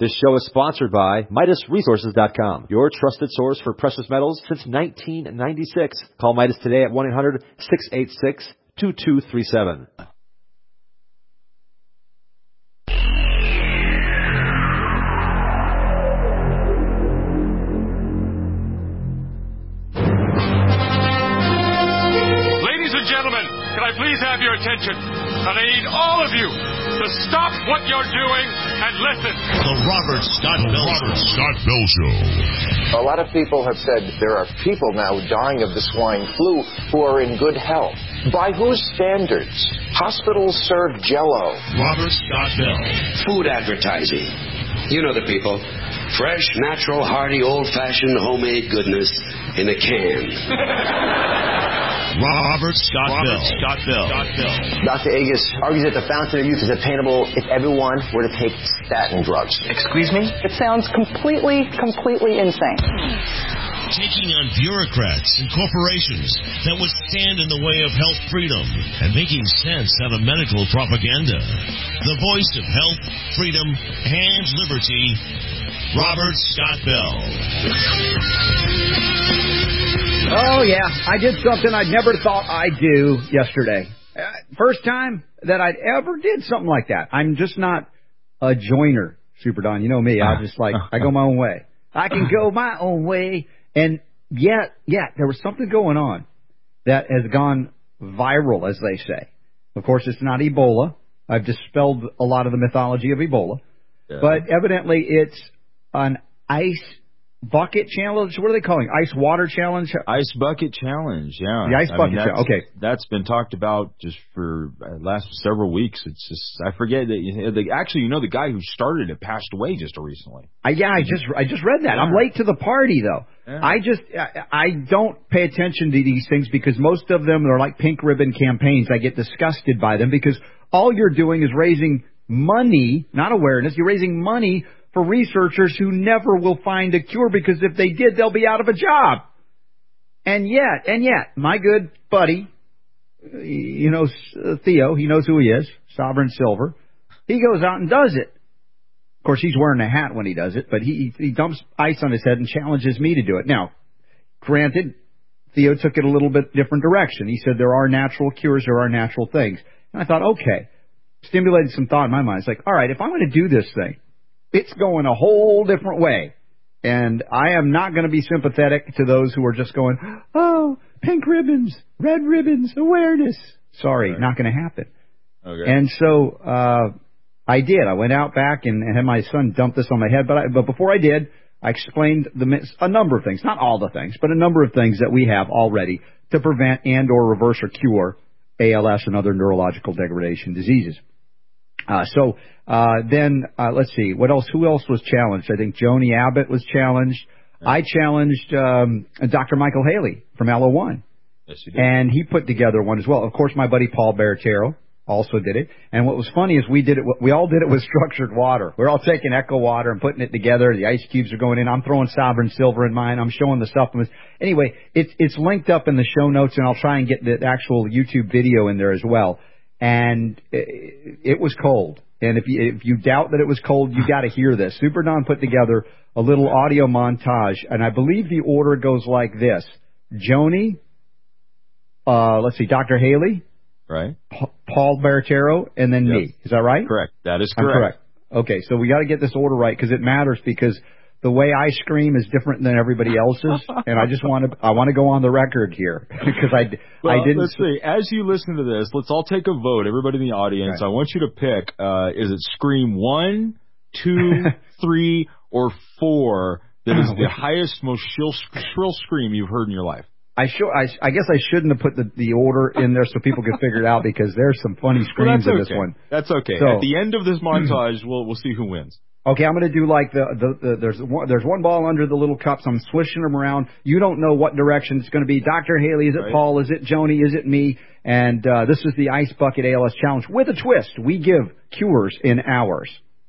This show is sponsored by MidasResources.com, your trusted source for precious metals since 1996. Call Midas today at 1-800-686-2237. Ladies and gentlemen, can I please have your attention? And I need all of you to stop what you're doing and listen. The Robert Scott Bell Show. A lot of people have said there are people now dying of the swine flu who are in good health. By whose standards? Hospitals serve Jell-O. Robert Scott Bell. Food advertising. You know the people. Fresh, natural, hearty, old-fashioned, homemade goodness in a can. Robert Scott Bell. Dr. Agus argues that the fountain of youth is attainable if everyone were to take statin drugs. Excuse me? It sounds completely insane. Taking on bureaucrats and corporations that would stand in the way of health freedom and making sense out of medical propaganda. The voice of health, freedom, and liberty, Robert Scott Bell. Oh, yeah. I did something I never thought I'd do yesterday. First time that I'd ever did something like that. I'm just not a joiner, Super Don. You know me. I go my own way. I can go my own way. And yet, there was something going on that has gone viral, as they say. Of course, it's not Ebola. I've dispelled a lot of the mythology of Ebola. Yeah. But evidently it's an ice bucket challenge. What are they calling? Ice water challenge? Ice bucket challenge, yeah. The ice bucket challenge, okay. That's been talked about just for the last several weeks. It's just, I forget that, actually, the guy who started it passed away just recently. I just read that. Yeah. I'm late to the party, though. Yeah. I don't pay attention to these things because most of them are like pink ribbon campaigns. I get disgusted by them because all you're doing is raising money, not awareness. You're raising money for researchers who never will find a cure because if they did, they'll be out of a job. And yet, my good buddy, Theo, he knows who he is, Sovereign Silver, he goes out and does it. Of course, he's wearing a hat when he does it, but he dumps ice on his head and challenges me to do it. Now, granted, Theo took it a little bit different direction. He said there are natural cures, there are natural things. And I thought, okay, stimulated some thought in my mind. It's like, all right, if I'm going to do this thing, it's going a whole different way. And I am not going to be sympathetic to those who are just going, oh, pink ribbons, red ribbons, awareness. Sorry, right. Not going to happen. Okay. And so I did. I went out back and had my son dump this on my head. But before I did, I explained a number of things, not all the things, but a number of things that we have already to prevent and or reverse or cure ALS and other neurological degradation diseases. Then let's see, what else? Who else was challenged? I think Joni Abbott was challenged. Yeah. I challenged Dr. Michael Haley from LO1. Yes, you did. And he put together one as well. Of course, my buddy Paul Baratero also did it. And what was funny is we all did it with structured water. We're all taking Echo water and putting it together. The ice cubes are going in. I'm throwing Sovereign Silver in mine. I'm showing the supplements. Anyway, it's linked up in the show notes, and I'll try and get the actual YouTube video in there as well. And it was cold. And if you doubt that it was cold, you got to hear this. Super Don put together a little audio montage, and I believe the order goes like this: Joni, let's see, Dr. Haley, right? Paul Baratero, and then me. Is that right? Correct. That is correct. I'm correct. Okay, so we got to get this order right because it matters because the way I scream is different than everybody else's, and I want to go on the record here because I didn't. Let's see. As you listen to this, let's all take a vote. Everybody in the audience, right. I want you to pick. Is it scream 1, 2, 3, or 4 that is the highest, most shrill scream you've heard in your life? I guess I shouldn't have put the order in there so people could figure it out because there's some funny screams in this one. That's okay. So, at the end of this montage, we'll see who wins. Okay, I'm going to do like there's one ball under the little cups. I'm swishing them around. You don't know what direction it's going to be. Dr. Haley, is it right. Paul? Is it Joni? Is it me? And this is the Ice Bucket ALS Challenge with a twist. We give cures in hours.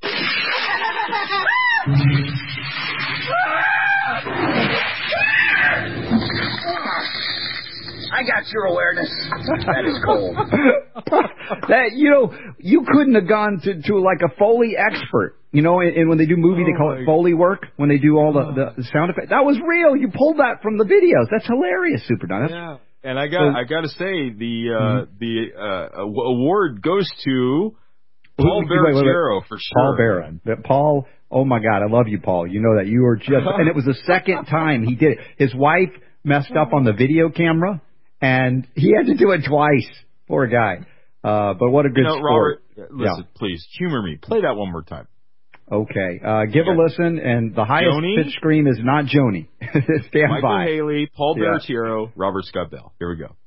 I got your awareness. That is cold. You couldn't have gone to like a Foley expert. You know, and when they do movie, they call it Foley work. When they do all the sound effects, that was real. You pulled that from the videos. That's hilarious, Super Don. Yeah. And I got to say the award goes to Paul Barretiero for sure. Paul Barrett. Paul. Oh my God, I love you, Paul. You know that you were just, and it was the second time he did it. His wife messed up on the video camera, and he had to do it twice. Poor guy. But what a good sport. Robert, listen, please humor me. Play that one more time. Okay. Give a listen, and the highest pitch scream is not Joni. Stand Michael by. Haley, Paul Barretiero, Robert Scott Bell. Here we go.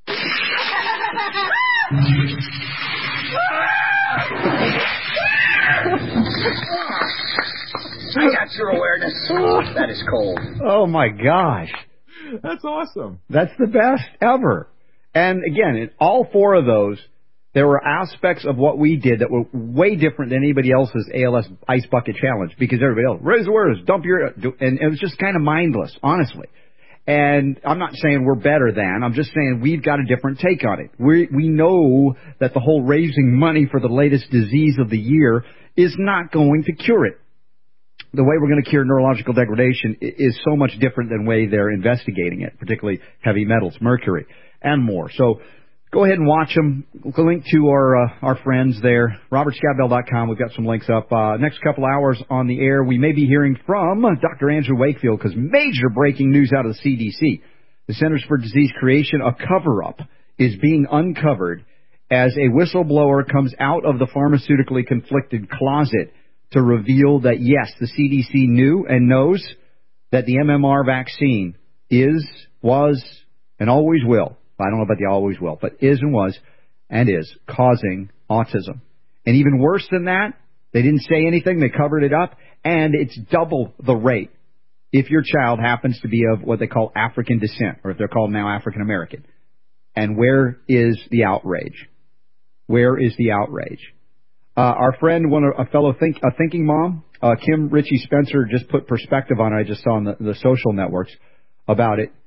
I got your awareness. That is cold. Oh, my gosh. That's awesome. That's the best ever. And, again, in all four of those, there were aspects of what we did that were way different than anybody else's ALS Ice Bucket Challenge, because everybody else, raise awareness, dump your... And it was just kind of mindless, honestly. And I'm not saying we're better than. I'm just saying we've got a different take on it. We know that the whole raising money for the latest disease of the year is not going to cure it. The way we're going to cure neurological degradation is so much different than the way they're investigating it, particularly heavy metals, mercury, and more. So go ahead and watch them. Link to our friends there, robertscottbell.com. We've got some links up. Next couple hours on the air, we may be hearing from Dr. Andrew Wakefield, because major breaking news out of the CDC. The Centers for Disease Creation, a cover-up, is being uncovered as a whistleblower comes out of the pharmaceutically conflicted closet to reveal that, yes, the CDC knew and knows that the MMR vaccine was, and always will. I don't know about the always will, but is and was and is causing autism. And even worse than that, they didn't say anything. They covered it up, and it's double the rate if your child happens to be of what they call African descent, or if they're called now African American. And where is the outrage? Where is the outrage? Our friend, a thinking mom, Kim Ritchie Spencer, just put perspective on it. I just saw on the social networks about it.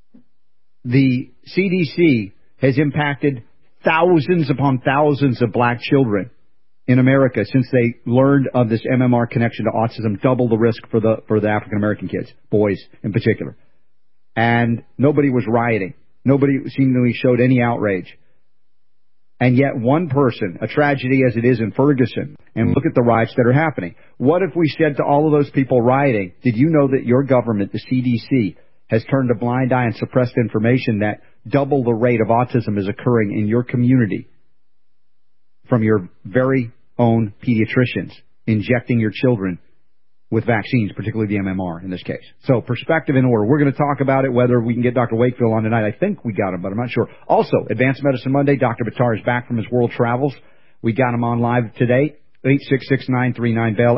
The CDC has impacted thousands upon thousands of black children in America since they learned of this MMR connection to autism, double the risk for the African American kids, boys in particular. And nobody was rioting. Nobody seemingly showed any outrage. And yet one person, a tragedy as it is in Ferguson, and look at the riots that are happening. What if we said to all of those people rioting, did you know that your government, the CDC, has turned a blind eye and suppressed information that double the rate of autism is occurring in your community from your very own pediatricians injecting your children with vaccines, particularly the MMR in this case. So perspective in order. We're going to talk about it, whether we can get Dr. Wakefield on tonight. I think we got him, but I'm not sure. Also, Advanced Medicine Monday, Dr. Buttar is back from his world travels. We got him on live today, 866-939-BELL,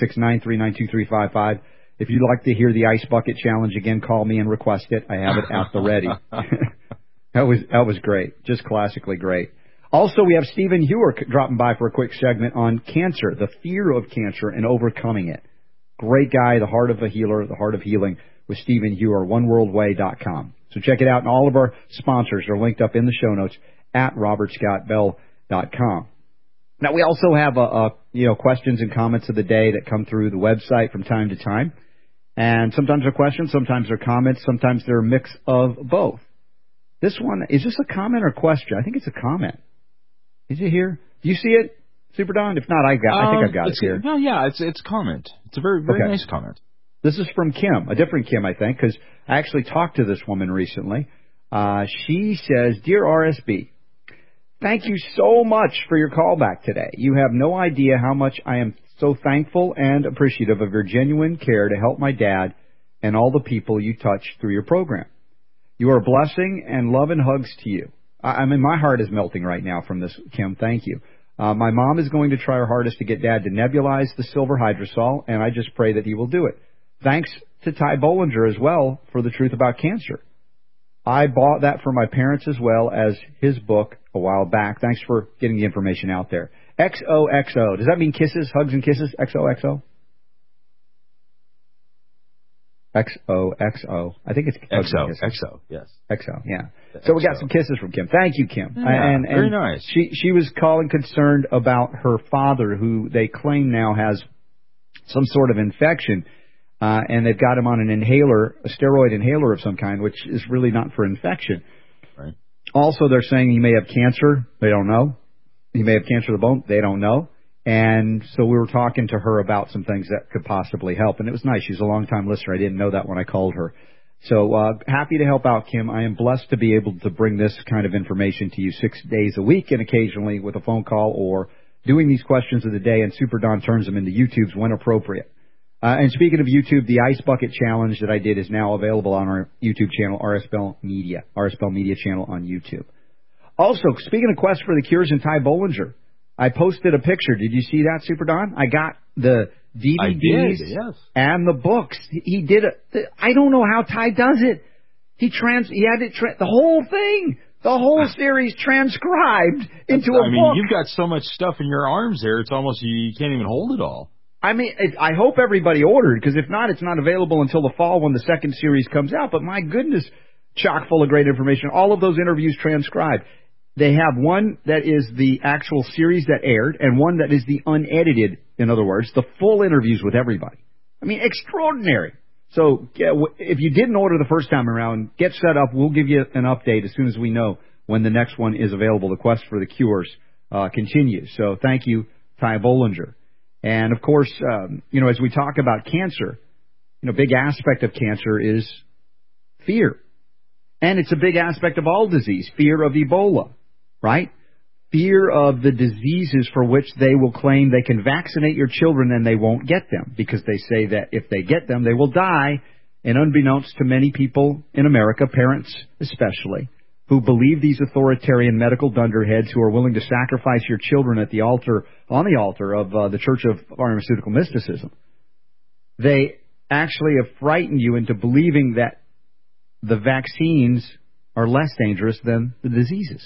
866-939-2355. If you'd like to hear the Ice Bucket Challenge again, call me and request it. I have it at the ready. That was great. Just classically great. Also, we have Stephen Hewer dropping by for a quick segment on cancer, the fear of cancer and overcoming it. Great guy, the heart of a healer, the heart of healing with Stephen Hewer, oneworldway.com. So check it out, and all of our sponsors are linked up in the show notes at robertscottbell.com. Now, we also have questions and comments of the day that come through the website from time to time. And sometimes they're questions, sometimes they're comments, sometimes they're a mix of both. This one, is this a comment or a question? I think it's a comment. Is it here? Do you see it, Super Don? If not, I think I've got it here. No, yeah, it's comment. It's a very nice comment. This is from Kim, a different Kim, I think, because I actually talked to this woman recently. She says, Dear RSB, thank you so much for your callback today. You have no idea how much I am so thankful and appreciative of your genuine care to help my dad and all the people you touch through your program. You are a blessing, and love and hugs to you. My heart is melting right now from this, Kim. Thank you. My mom is going to try her hardest to get Dad to nebulize the silver hydrosol, and I just pray that he will do it. Thanks to Ty Bollinger as well for the truth about cancer. I bought that for my parents as well as his book a while back. Thanks for getting the information out there. XOXO. Does that mean kisses, hugs and kisses? XOXO? XOXO. I think it's XO, yes. XO, yeah. So we got some kisses from Kim. Thank you, Kim. Yeah, and very nice. She was calling concerned about her father, who they claim now has some sort of infection, and they've got him on an inhaler, a steroid inhaler of some kind, which is really not for infection. Right. Also, they're saying he may have cancer. They don't know. He may have cancer of the bone. They don't know. And so we were talking to her about some things that could possibly help. And it was nice. She's a long-time listener. I didn't know that when I called her. So happy to help out, Kim. I am blessed to be able to bring this kind of information to you 6 days a week and occasionally with a phone call or doing these questions of the day. And Super Don turns them into YouTubes when appropriate. And speaking of YouTube, the Ice Bucket Challenge that I did is now available on our YouTube channel, RSBell Media channel on YouTube. Also, speaking of Quest for the Cures and Ty Bollinger, I posted a picture. Did you see that, Super Don? I got the DVDs and the books. He did it. I don't know how Ty does it. He had it the whole thing, the whole series transcribed into a book. I mean, you've got so much stuff in your arms there. It's almost you can't even hold it all. I mean, I hope everybody ordered, because if not, it's not available until the fall when the second series comes out. But my goodness, chock full of great information. All of those interviews transcribed. They have one that is the actual series that aired and one that is the unedited, in other words, the full interviews with everybody. I mean, extraordinary. So if you didn't order the first time around, get set up. We'll give you an update as soon as we know when the next one is available. The Quest for the Cures continues. So thank you, Ty Bollinger. And, of course, as we talk about cancer, big aspect of cancer is fear. And it's a big aspect of all disease, fear of Ebola, right? Fear of the diseases for which they will claim they can vaccinate your children and they won't get them because they say that if they get them, they will die. And unbeknownst to many people in America, parents especially, who believe these authoritarian medical dunderheads who are willing to sacrifice your children at the altar, on the altar of the Church of Pharmaceutical Mysticism, they actually have frightened you into believing that the vaccines are less dangerous than the diseases.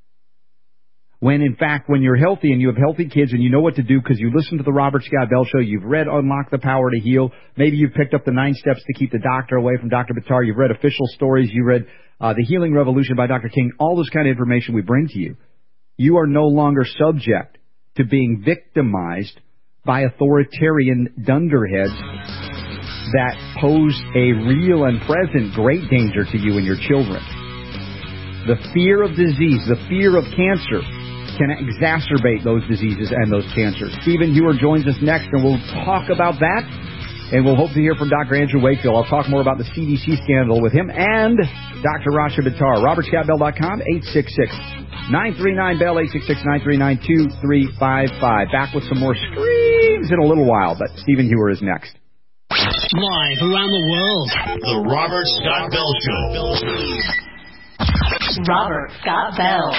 When, in fact, when you're healthy and you have healthy kids and you know what to do because you listen to the Robert Scott Bell Show, you've read Unlock the Power to Heal, maybe you've picked up the 9 Steps to Keep the Doctor Away from Dr. Buttar, you've read Official Stories, you read The Healing Revolution by Dr. King, all this kind of information we bring to you. You are no longer subject to being victimized by authoritarian dunderheads that pose a real and present great danger to you and your children. The fear of disease, the fear of cancer, can exacerbate those diseases and those cancers. Stephen Hewer joins us next, and we'll talk about that. And we'll hope to hear from Dr. Andrew Wakefield. I'll talk more about the CDC scandal with him and Dr. Rasha Buttar. RobertScottBell.com, 866-939-BELL, 866-939-2355. Back with some more screams in a little while, but Stephen Hewer is next. Live around the world, the Robert Scott Bell Show. Robert Scott Bell.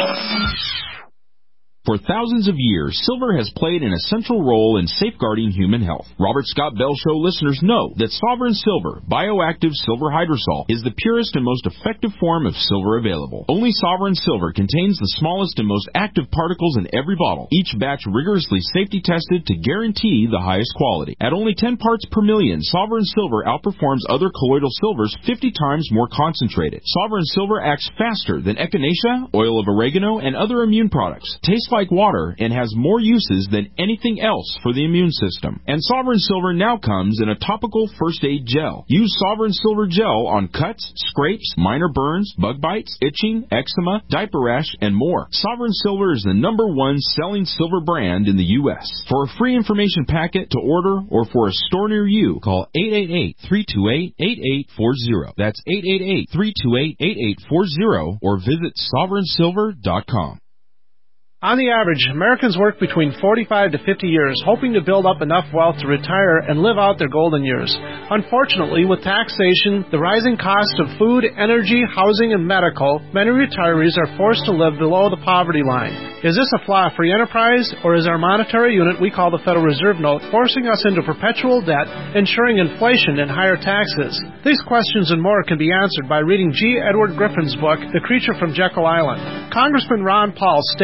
For thousands of years, silver has played an essential role in safeguarding human health. Robert Scott Bell Show listeners know that Sovereign Silver, bioactive silver hydrosol, is the purest and most effective form of silver available. Only Sovereign Silver contains the smallest and most active particles in every bottle, each batch rigorously safety tested to guarantee the highest quality. At only 10 parts per million, Sovereign Silver outperforms other colloidal silvers 50 times more concentrated. Sovereign Silver acts faster than echinacea, oil of oregano, and other immune products. Tastes like water and has more uses than anything else for the immune system. And Sovereign Silver now comes in a topical first aid gel. Use Sovereign Silver gel on cuts, scrapes, minor burns, bug bites, itching, eczema, diaper rash, and more. Sovereign Silver is the #1 selling silver brand in the U.S. For a free information packet to order or for a store near you, call 888-328-8840. That's 888-328-8840 or visit sovereignsilver.com. On the average, Americans work between 45 to 50 years, hoping to build up enough wealth to retire and live out their golden years. Unfortunately, with taxation, the rising cost of food, energy, housing, and medical, many retirees are forced to live below the poverty line. Is this a flaw free enterprise, or is our monetary unit we call the Federal Reserve Note forcing us into perpetual debt, ensuring inflation and higher taxes? These questions and more can be answered by reading G. Edward Griffin's book, The Creature from Jekyll Island. Congressman Ron Paul states it's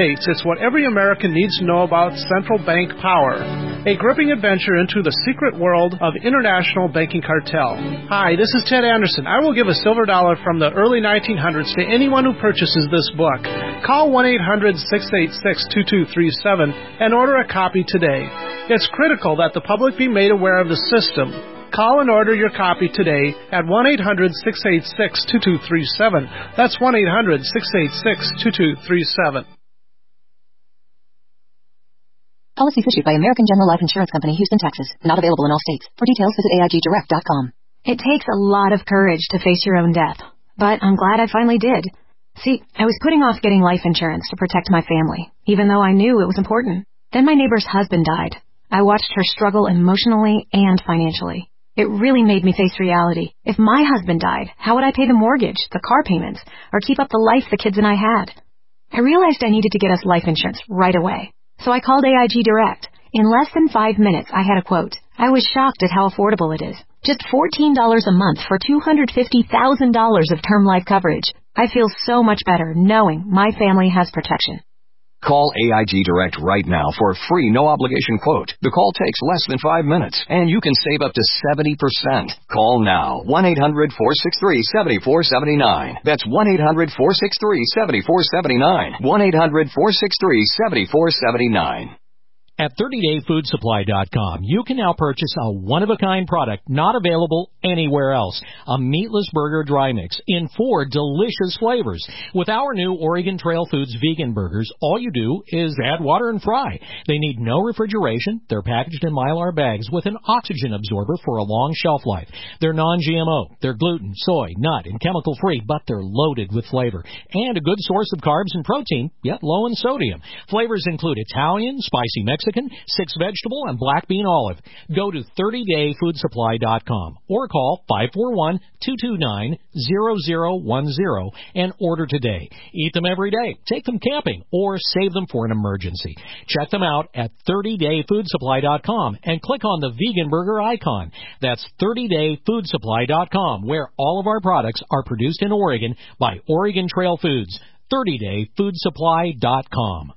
what every American needs to know about central bank power. A gripping adventure into the secret world of international banking cartel. Hi, this is Ted Anderson. I will give a silver dollar from the early 1900s to anyone who purchases this book. Call 1-800-686-2237 and order a copy today. It's critical that the public be made aware of the system. Call and order your copy today at 1-800-686-2237. That's 1-800-686-2237. Policies issued by American General Life Insurance Company, Houston, Texas. Not available in all states. For details, visit AIGdirect.com. It takes a lot of courage to face your own death, but I'm glad I finally did. See, I was putting off getting life insurance to protect my family, even though I knew it was important. Then my neighbor's husband died. I watched her struggle emotionally and financially. It really made me face reality. If my husband died, how would I pay the mortgage, the car payments, or keep up the life the kids and I had? I realized I needed to get us life insurance right away. So I called AIG Direct. In less than 5 minutes, I had a quote. I was shocked at how affordable it is. Just $14 a month for $250,000 of term life coverage. I feel so much better knowing my family has protection. Call AIG Direct right now for a free, no-obligation quote. The call takes less than 5 minutes, and you can save up to 70%. Call now. 1-800-463-7479. That's 1-800-463-7479. 1-800-463-7479. At 30dayfoodsupply.com, you can now purchase a one-of-a-kind product not available anywhere else. A meatless burger dry mix in 4 delicious flavors. With our new Oregon Trail Foods vegan burgers, all you do is add water and fry. They need no refrigeration. They're packaged in Mylar bags with an oxygen absorber for a long shelf life. They're non-GMO. They're gluten, soy, nut, and chemical-free, but they're loaded with flavor. And a good source of carbs and protein, yet low in sodium. Flavors include Italian, spicy Mexican, 6 vegetable, and black bean olive. Go to 30dayfoodsupply.com or call 541-229-0010 and order today. Eat them every day, take them camping, or save them for an emergency. Check them out at 30dayfoodsupply.com and click on the vegan burger icon. That's 30dayfoodsupply.com, where all of our products are produced in Oregon by Oregon Trail Foods. 30dayfoodsupply.com.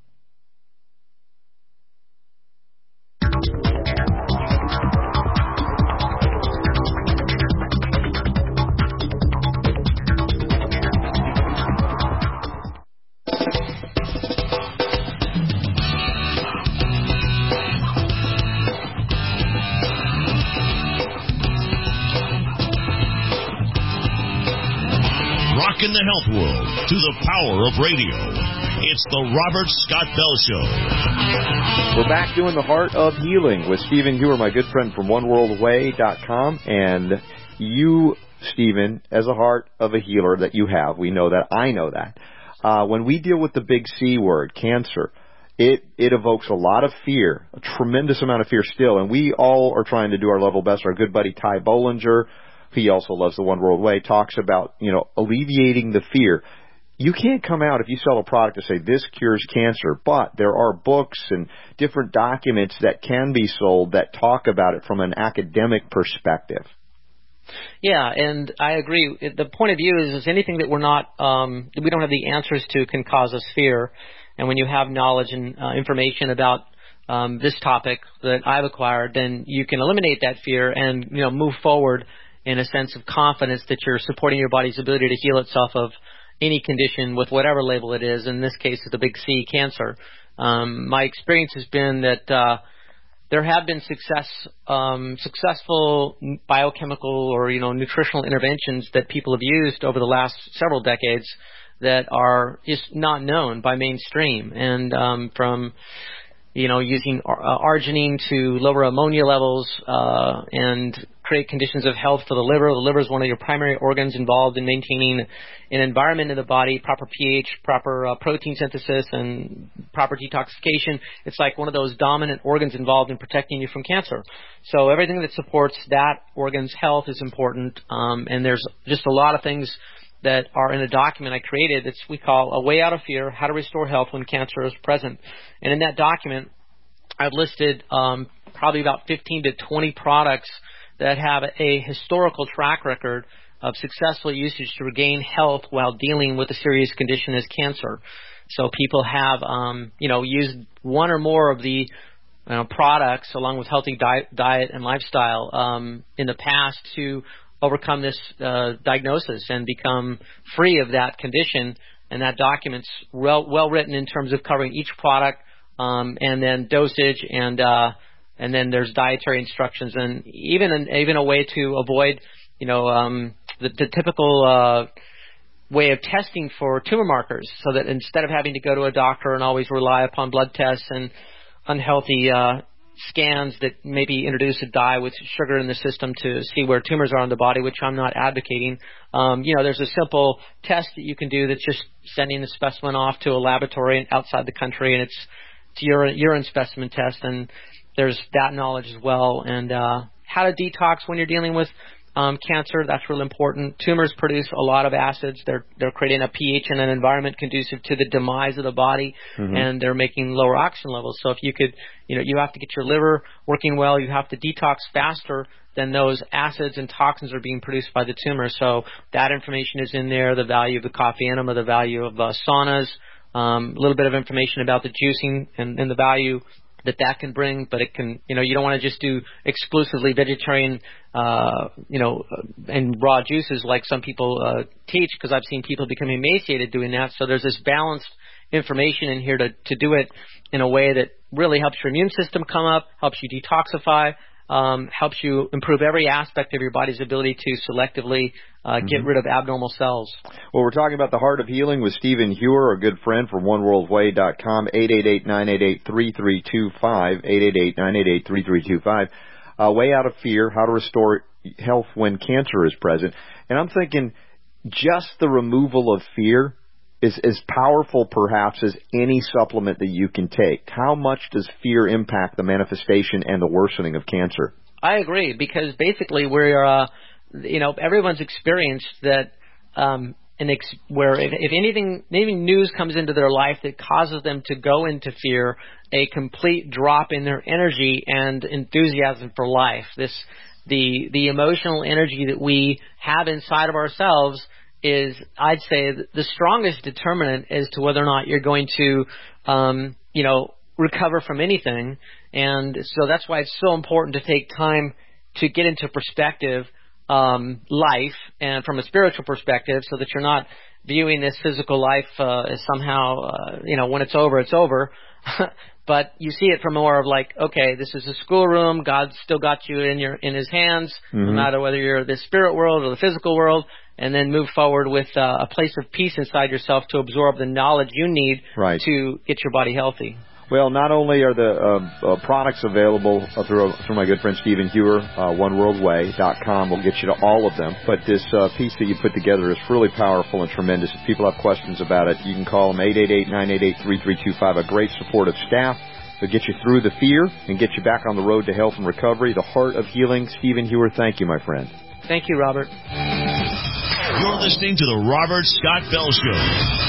Rockin' the health world to the power of radio. It's the Robert Scott Bell Show. We're back doing the Heart of Healing with Stephen Hewer, my good friend from OneWorldWay.com. And you, Stephen, as a heart of a healer that you have, we know that, I know that. When we deal with the big C word, cancer, it evokes a lot of fear, a tremendous amount of fear still. And we all are trying to do our level best. Our good buddy Ty Bollinger, he also loves the One World Way, talks about, alleviating the fear. You can't come out if you sell a product to say this cures cancer, but there are books and different documents that can be sold that talk about it from an academic perspective. Yeah, and I agree. The point of view is anything that we don't have the answers to can cause us fear. And when you have knowledge and information about this topic that I've acquired, then you can eliminate that fear and move forward in a sense of confidence that you're supporting your body's ability to heal itself of any condition with whatever label it is. In this case, it's the big C, cancer. My experience has been that there have been successful biochemical or nutritional interventions that people have used over the last several decades that are just not known by mainstream. And from using arginine to lower ammonia levels and create conditions of health for the liver. The liver is one of your primary organs involved in maintaining an environment in the body, proper pH, proper protein synthesis, and proper detoxification. It's like one of those dominant organs involved in protecting you from cancer. So everything that supports that organ's health is important, and there's just a lot of things that are in a document I created that we call A Way Out of Fear, How to Restore Health When Cancer is Present. And in that document, I've listed probably about 15 to 20 products that have a historical track record of successful usage to regain health while dealing with a serious condition as cancer. So people have, used one or more of the products along with healthy diet and lifestyle in the past to overcome this diagnosis and become free of that condition. And that document's well written in terms of covering each product and then dosage and then there's dietary instructions and even a way to avoid the typical way of testing for tumor markers, so that instead of having to go to a doctor and always rely upon blood tests and unhealthy scans that maybe introduce a dye with sugar in the system to see where tumors are in the body, which I'm not advocating. There's a simple test that you can do that's just sending the specimen off to a laboratory outside the country, and it's urine specimen test, and there's that knowledge as well. And how to detox when you're dealing with cancer, that's really important. Tumors produce a lot of acids. They're creating a pH in an environment conducive to the demise of the body, and they're making lower oxygen levels. So if you could, you have to get your liver working well. You have to detox faster than those acids and toxins are being produced by the tumor. So that information is in there, the value of the coffee enema, the value of saunas, a little bit of information about the juicing and the value that can bring, but it can, you don't want to just do exclusively vegetarian, and raw juices like some people teach, because I've seen people become emaciated doing that. So there's this balanced information in here to do it in a way that really helps your immune system come up, helps you detoxify, helps you improve every aspect of your body's ability to selectively get rid of abnormal cells. Well, we're talking about the Heart of Healing with Stephen Hewer, a good friend from OneWorldWay.com, 888-988-3325, 888-988-3325. Way Out of Fear, How to Restore Health When Cancer is Present. And I'm thinking just the removal of fear is as powerful perhaps as any supplement that you can take. How much does fear impact the manifestation and the worsening of cancer? I agree, because basically we're, everyone's experienced that where if anything news comes into their life that causes them to go into fear, a complete drop in their energy and enthusiasm for life. The emotional energy that we have inside of ourselves is, I'd say, the strongest determinant as to whether or not you're going to, recover from anything. And so that's why it's so important to take time to get into perspective life, and from a spiritual perspective, so that you're not viewing this physical life as somehow, when it's over, it's over. But you see it from more of like, okay, this is a schoolroom. God's still got you in His hands, no matter whether you're the spirit world or the physical world, and then move forward with a place of peace inside yourself to absorb the knowledge you need to get your body healthy. Well, not only are the products available through my good friend Stephen Hewer, OneWorldWay.com will get you to all of them, but this piece that you put together is really powerful and tremendous. If people have questions about it, you can call them 888-988-3325, a great supportive staff. They'll get you through the fear and get you back on the road to health and recovery. The Heart of Healing. Stephen Hewer, thank you, my friend. Thank you, Robert. You're listening to The Robert Scott Bell Show.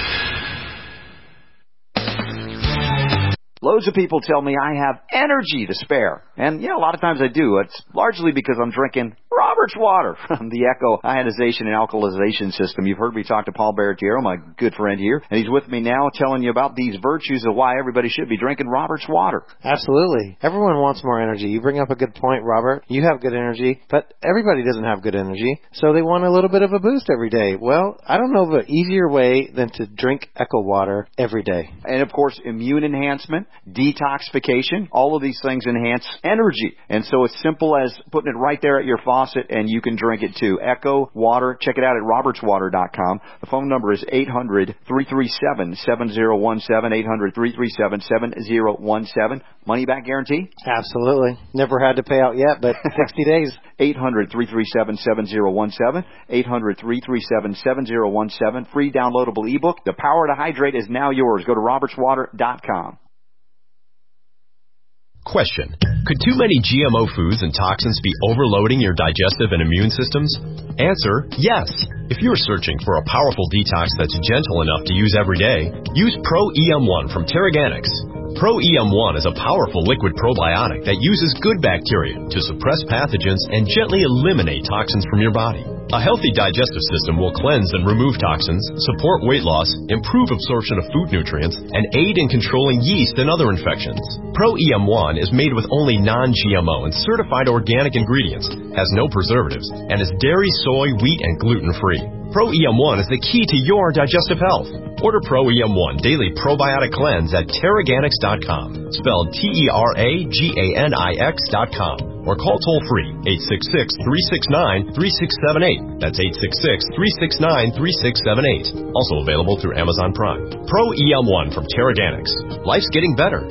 Loads of people tell me I have energy to spare. And, a lot of times I do. It's largely because I'm drinking Robert's water from the Echo Ionization and Alkalization System. You've heard me talk to Paul Baratiero, my good friend here, and he's with me now telling you about these virtues of why everybody should be drinking Robert's water. Absolutely. Everyone wants more energy. You bring up a good point, Robert. You have good energy, but everybody doesn't have good energy, so they want a little bit of a boost every day. Well, I don't know of an easier way than to drink Echo water every day. And, of course, immune enhancement, detoxification, all of these things enhance energy. And so it's simple as putting it right there at your faucet, and you can drink it too. Echo Water. Check it out at robertswater.com. The phone number is 800-337-7017, 800-337-7017. Money back guarantee? Absolutely. Never had to pay out yet, but 60 days. 800-337-7017, 800-337-7017. Free downloadable ebook. The Power to Hydrate is now yours. Go to robertswater.com. Question. Could too many GMO foods and toxins be overloading your digestive and immune systems? Answer, yes. If you're searching for a powerful detox that's gentle enough to use every day, use Pro EM1 from Terraganics. Pro-EM1 is a powerful liquid probiotic that uses good bacteria to suppress pathogens and gently eliminate toxins from your body. A healthy digestive system will cleanse and remove toxins, support weight loss, improve absorption of food nutrients, and aid in controlling yeast and other infections. Pro-EM1 is made with only non-GMO and certified organic ingredients, has no preservatives, and is dairy, soy, wheat, and gluten-free. Pro-EM1 is the key to your digestive health. Order Pro-EM1 Daily Probiotic Cleanse at Teraganix.com, spelled Teraganix.com, or call toll-free 866-369-3678. That's 866-369-3678. Also available through Amazon Prime. Pro-EM1 from Teraganix. Life's getting better.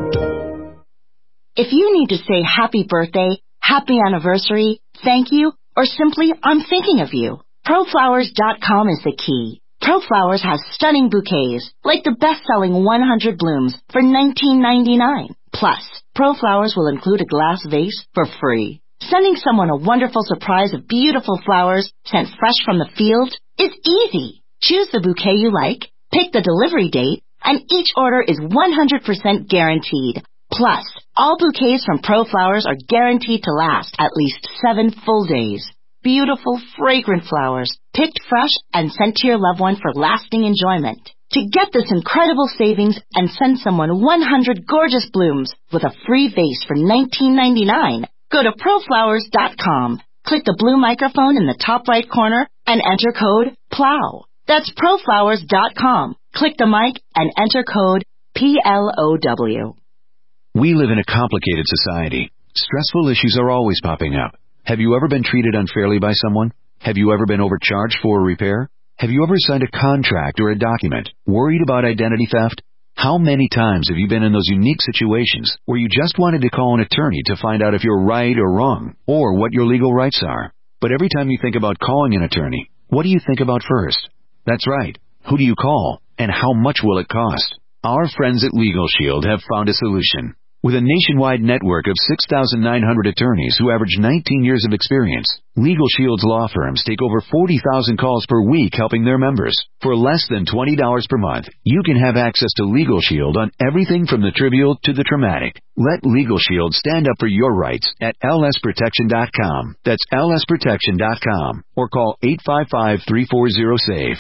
If you need to say happy birthday, happy anniversary, thank you, or simply I'm thinking of you, ProFlowers.com is the key. ProFlowers has stunning bouquets, like the best-selling 100 blooms for $19.99. Plus, ProFlowers will include a glass vase for free. Sending someone a wonderful surprise of beautiful flowers sent fresh from the field is easy. Choose the bouquet you like, pick the delivery date, and each order is 100% guaranteed. Plus, all bouquets from ProFlowers are guaranteed to last at least 7 full days. Beautiful, fragrant flowers, picked fresh and sent to your loved one for lasting enjoyment. To get this incredible savings and send someone 100 gorgeous blooms with a free vase for $19.99, go to ProFlowers.com. Click the blue microphone in the top right corner and enter code PLOW. That's ProFlowers.com. Click the mic and enter code PLOW. We live in a complicated society. Stressful issues are always popping up. Have you ever been treated unfairly by someone? Have you ever been overcharged for a repair? Have you ever signed a contract or a document? Worried about identity theft? How many times have you been in those unique situations where you just wanted to call an attorney to find out if you're right or wrong, or what your legal rights are? But every time you think about calling an attorney, what do you think about first? That's right. Who do you call? And how much will it cost? Our friends at Legal Shield have found a solution. With a nationwide network of 6,900 attorneys who average 19 years of experience, Legal Shield's law firms take over 40,000 calls per week helping their members. For less than $20 per month, you can have access to Legal Shield on everything from the trivial to the traumatic. Let Legal Shield stand up for your rights at lsprotection.com. That's lsprotection.com. Or call 855-340-SAVE,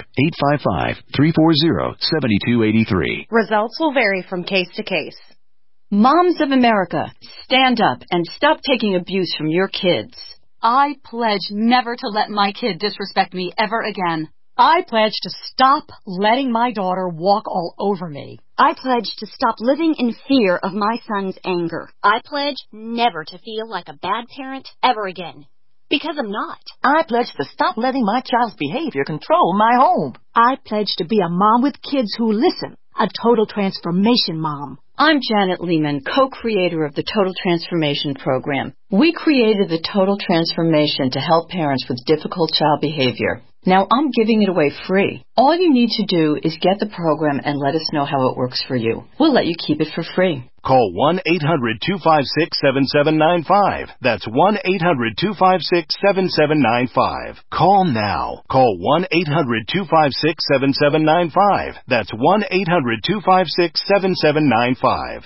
855-340-7283. Results will vary from case to case. Moms of America, stand up and stop taking abuse from your kids. I pledge never to let my kid disrespect me ever again. I pledge to stop letting my daughter walk all over me. I pledge to stop living in fear of my son's anger. I pledge never to feel like a bad parent ever again. Because I'm not. I pledge to stop letting my child's behavior control my home. I pledge to be a mom with kids who listen. A total transformation mom. I'm Janet Lehman, co-creator of the Total Transformation Program. We created the Total Transformation to help parents with difficult child behavior. Now I'm giving it away free. All you need to do is get the program and let us know how it works for you. We'll let you keep it for free. Call 1-800-256-7795. That's 1-800-256-7795. Call now. Call 1-800-256-7795. That's 1-800-256-7795.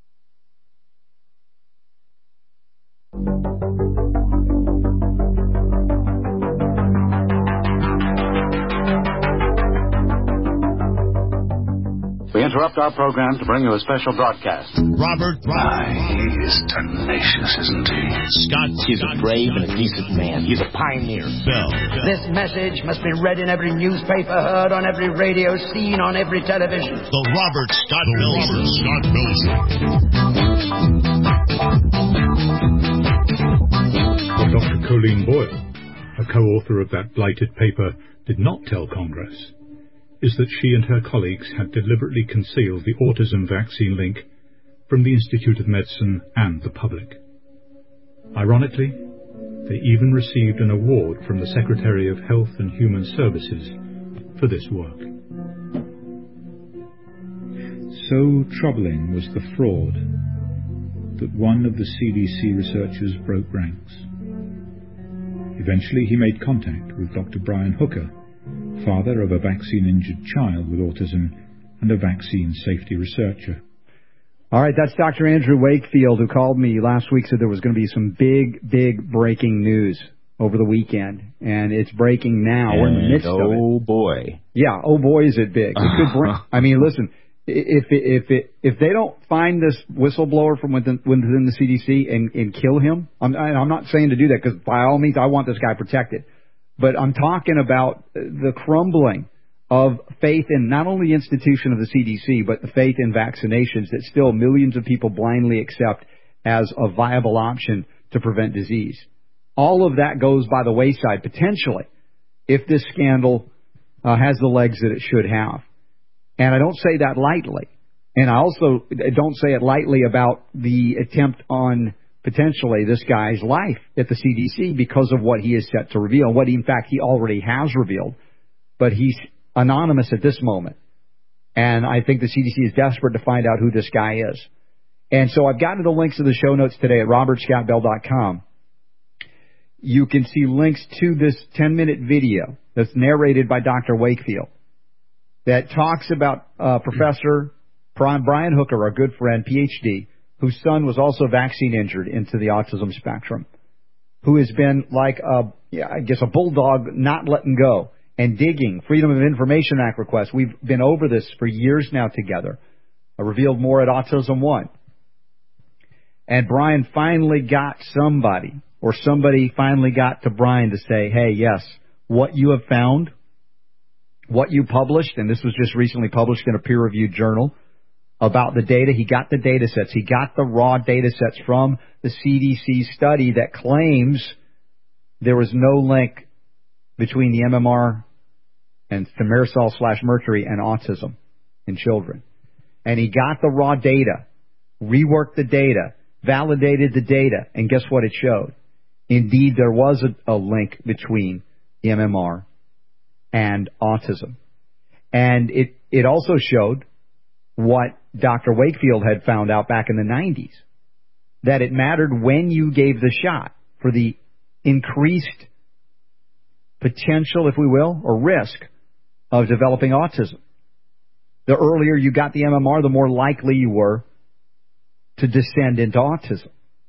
We interrupt our program to bring you a special broadcast. Robert he is tenacious, isn't he? Scott. He's a brave and a decent man. He's a pioneer. Bell. This message must be read in every newspaper, heard on every radio, seen on every television. The Robert Scott Bell Show. Scott Bell What Dr. Colleen Boyle, a co-author of that blighted paper, did not tell Congress is that she and her colleagues had deliberately concealed the autism vaccine link from the Institute of Medicine and the public. Ironically, they even received an award from the Secretary of Health and Human Services for this work. So troubling was the fraud that one of the CDC researchers broke ranks. Eventually he made contact with Dr. Brian Hooker, father of a vaccine-injured child with autism and a vaccine safety researcher. All right, that's Dr. Andrew Wakefield, who called me last week, said there was going to be some big breaking news over the weekend, and it's breaking now. We're in the midst of it. Oh, boy. Yeah, oh, boy, is it big. It could bring, I mean, listen, if they don't find this whistleblower from within the CDC and kill him, I'm not saying to do that, because by all means, I want this guy protected. But I'm talking about the crumbling of faith in not only the institution of the CDC, but the faith in vaccinations that still millions of people blindly accept as a viable option to prevent disease. All of that goes by the wayside, potentially, if this scandal has the legs that it should have. And I don't say that lightly. And I also don't say it lightly about the attempt on potentially this guy's life at the CDC because of what he is set to reveal, what in fact he already has revealed. But he's anonymous at this moment. And I think the CDC is desperate to find out who this guy is. And so I've gotten the links to the show notes today at robertscottbell.com. You can see links to this 10-minute video that's narrated by Dr. Wakefield that talks about Professor Brian Hooker, our good friend, PhD, whose son was also vaccine injured into the autism spectrum, who has been like a bulldog not letting go and digging Freedom of Information Act requests. We've been over this for years now together. I revealed more at Autism One. And Brian finally got somebody finally got to Brian to say, hey, yes, what you have found, what you published, and this was just recently published in a peer-reviewed journal, about the data. He got the data sets. He got the raw data sets from the CDC study that claims there was no link between the MMR and thimerosal/mercury and autism in children. And he got the raw data, reworked the data, validated the data, and guess what it showed? Indeed, there was a link between the MMR and autism. And it also showed what Dr. Wakefield had found out back in the 90s, that it mattered when you gave the shot for the increased potential, if we will, or risk of developing autism. The earlier you got the MMR, the more likely you were to descend into autism.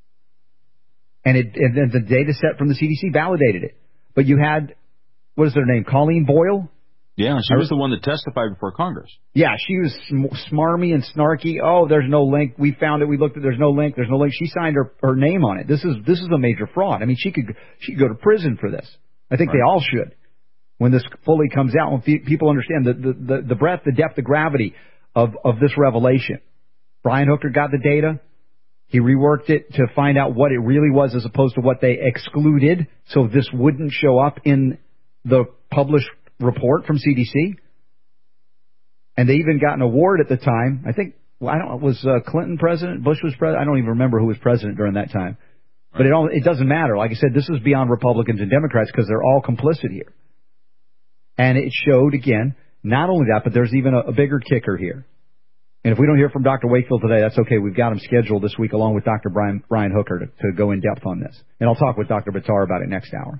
And the data set from the CDC validated it. But you had, what is her name, Colleen Boyle? Yeah, she was the one that testified before Congress. Yeah, she was smarmy and snarky. Oh, there's no link. We found it. We looked at. There's no link. There's no link. She signed her name on it. This is a major fraud. I mean, she could go to prison for this. I think they all should when this fully comes out. When people understand the breadth, the depth, the gravity of this revelation. Brian Hooker got the data. He reworked it to find out what it really was as opposed to what they excluded, so this wouldn't show up in the published report from CDC. And they even got an award at the time. I think, was Clinton president? Bush was president? I don't even remember who was president during that time. But it doesn't matter. Like I said, this is beyond Republicans and Democrats because they're all complicit here. And it showed, again, not only that, but there's even a bigger kicker here. And if we don't hear from Dr. Wakefield today, that's okay. We've got him scheduled this week along with Dr. Brian Hooker to go in depth on this. And I'll talk with Dr. Buttar about it next hour.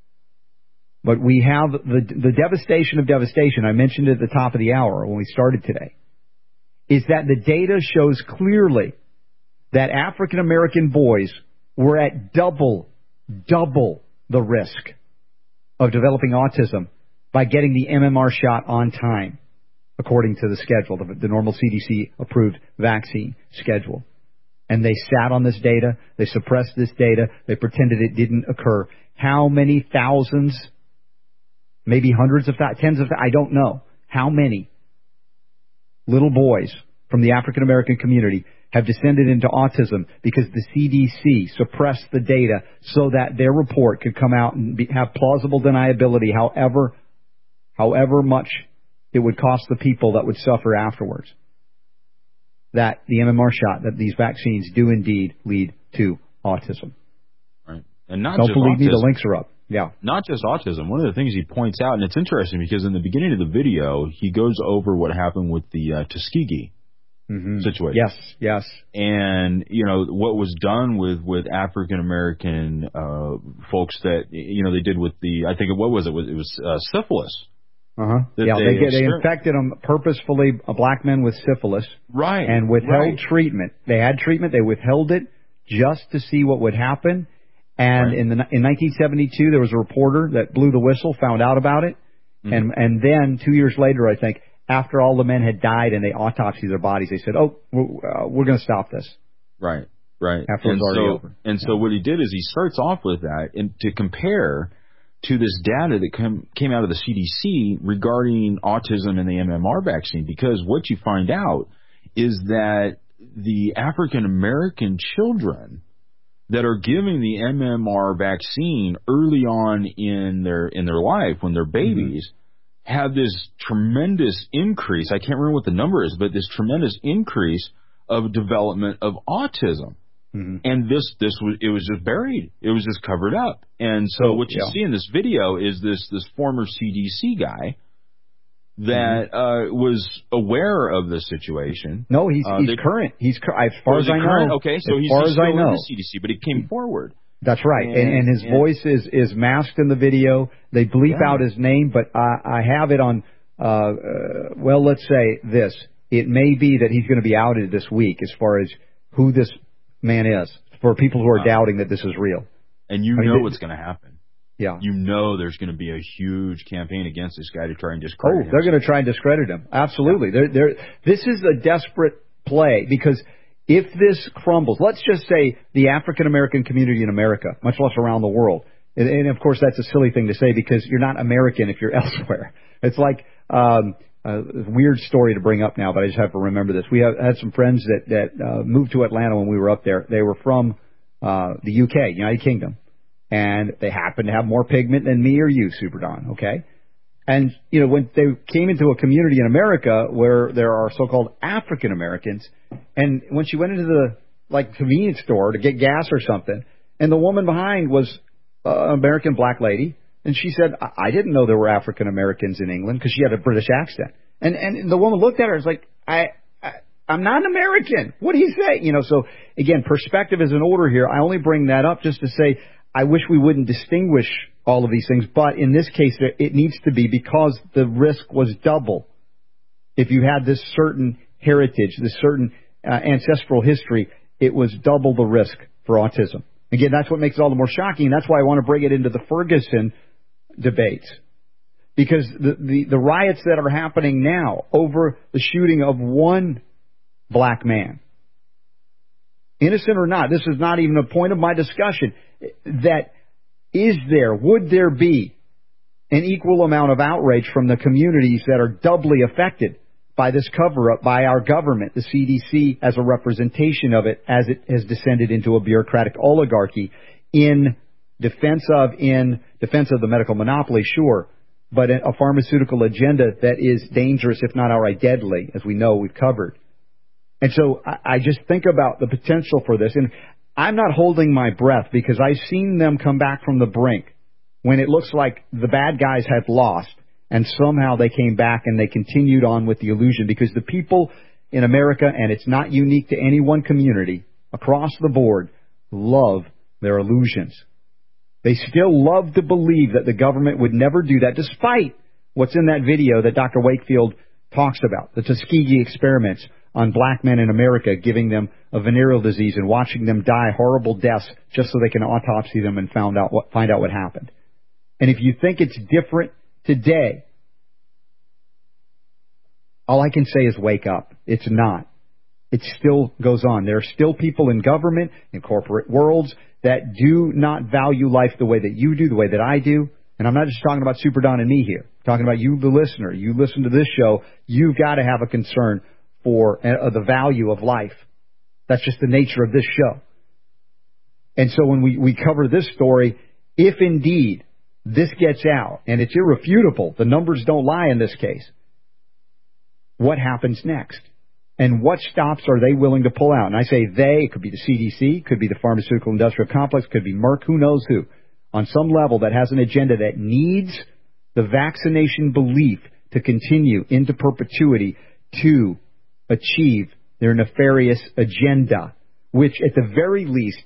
But we have the devastation of devastation. I mentioned it at the top of the hour when we started today, is that the data shows clearly that African American boys were at double the risk of developing autism by getting the MMR shot on time, according to the schedule, the normal CDC-approved vaccine schedule. And they sat on this data. They suppressed this data. They pretended it didn't occur. How many thousands, maybe hundreds of thousands, tens of thousands, I don't know how many little boys from the African American community have descended into autism because the CDC suppressed the data so that their report could come out and have plausible deniability, however much it would cost the people that would suffer afterwards. That the MMR shot, that these vaccines do indeed lead to autism. Right. And not Don't just believe autism. me, the links are up. Yeah. Not just autism. One of the things he points out, and it's interesting because in the beginning of the video, he goes over what happened with the Tuskegee situation. Yes. And, what was done with African American folks that, they did with I think, what was it? It was syphilis. Yeah, they infected them purposefully, black men with syphilis. Right. And withheld treatment. They had treatment. They withheld it just to see what would happen. And in 1972, there was a reporter that blew the whistle, found out about it. Mm-hmm. And then 2 years later, I think, after all the men had died and they autopsied their bodies, they said, we're going to stop this. Right. After it was already over. And so what he did is he starts off with that and to compare to this data that came out of the CDC regarding autism and the MMR vaccine, because what you find out is that the African American children that are giving the MMR vaccine early on in their life when they're babies have this tremendous increase. I can't remember what the number is, but this tremendous increase of development of autism. And it was just buried. It was just covered up. And so what you see in this video is this former CDC guy that was aware of the situation. No, he's current. He's as far as I know. Okay, so he's still in the CDC, but he came forward. That's right. And his voice is masked in the video. They bleep out his name, but I have it on, let's say this. It may be that he's going to be outed this week as far as who this man is, for people who are doubting that this is real. And know what's going to happen. Yeah. You know there's going to be a huge campaign against this guy to try and discredit him. They're going to try and discredit him. Absolutely. This is a desperate play, because if this crumbles, let's just say the African American community in America, much less around the world, and of course that's a silly thing to say because you're not American if you're elsewhere. It's like a weird story to bring up now, but I just have to remember this. We had some friends that moved to Atlanta when we were up there. They were from the UK, United Kingdom, and they happened to have more pigment than me or you, Super Don, okay? And, when they came into a community in America where there are so-called African Americans, and when she went into the, convenience store to get gas or something, and the woman behind was an American black lady, and she said, I didn't know there were African Americans in England, because she had a British accent. And the woman looked at her and was like, I'm not an American. What do you say? So again, perspective is in order here. I only bring that up just to say, I wish we wouldn't distinguish all of these things, but in this case, it needs to be, because the risk was double. If you had this certain heritage, this certain ancestral history, it was double the risk for autism. Again, that's what makes it all the more shocking. That's why I want to bring it into the Ferguson debates, because the riots that are happening now over the shooting of one black man, innocent or not, this is not even a point of my discussion, would there be an equal amount of outrage from the communities that are doubly affected by this cover-up by our government, the CDC, as a representation of it, as it has descended into a bureaucratic oligarchy in defense of the medical monopoly, sure, but a pharmaceutical agenda that is dangerous, if not outright deadly, as we know we've covered. And so I just think about the potential for this. And I'm not holding my breath, because I've seen them come back from the brink when it looks like the bad guys had lost, and somehow they came back and they continued on with the illusion, because the people in America, and it's not unique to any one community, across the board, love their illusions. They still love to believe that the government would never do that, despite what's in that video that Dr. Wakefield talks about, the Tuskegee experiments on black men in America, giving them a venereal disease and watching them die horrible deaths just so they can autopsy them and find out what happened. And if you think it's different today, all I can say is wake up. It's not. It still goes on. There are still people in government, in corporate worlds, that do not value life the way that you do, the way that I do. And I'm not just talking about Super Don and me here. I'm talking about you, the listener. You listen to this show, you've got to have a concern for the value of life. That's just the nature of this show. And so when we cover this story, if indeed this gets out, and it's irrefutable, the numbers don't lie in this case, what happens next? And what stops are they willing to pull out? And I say they, it could be the CDC, could be the pharmaceutical industrial complex, could be Merck, who knows who, on some level that has an agenda that needs the vaccination belief to continue into perpetuity to achieve their nefarious agenda, which at the very least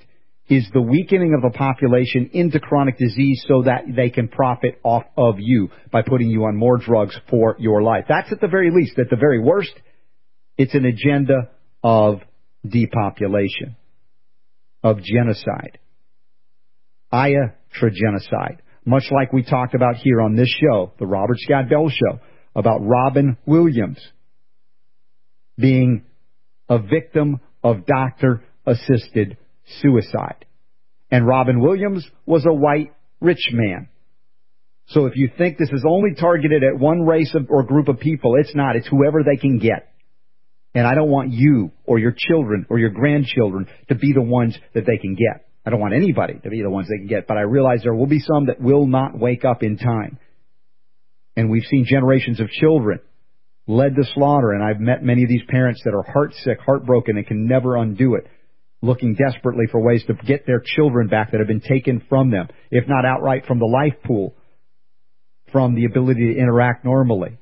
is the weakening of the population into chronic disease so that they can profit off of you by putting you on more drugs for your life. That's at the very least. At the very worst, it's an agenda of depopulation, of genocide, iatrogenocide, much like we talked about here on this show, the Robert Scott Bell Show, about Robin Williams being a victim of doctor-assisted suicide. And Robin Williams was a white, rich man. So if you think this is only targeted at one race or group of people, it's not. It's whoever they can get. And I don't want you or your children or your grandchildren to be the ones that they can get. I don't want anybody to be the ones they can get. But I realize there will be some that will not wake up in time. And we've seen generations of children led to slaughter. And I've met many of these parents that are heartsick, heartbroken, and can never undo it, looking desperately for ways to get their children back that have been taken from them, if not outright from the life pool, from the ability to interact normally